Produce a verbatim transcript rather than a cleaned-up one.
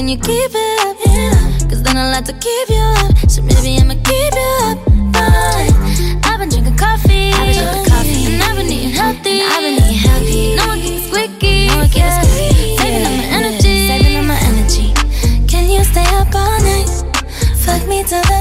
can you keep it up? Yeah. Cause then I'll have to keep you up. So maybe I'ma keep you up. Fine. I've been drinking coffee. I've been drinking coffee. And I've been eating healthy. And I've been eating healthy. No one keeps squeaky. No one keeps yeah. squeaky. Saving up my energy. Saving up my energy. Can you stay up all night? Fuck me till the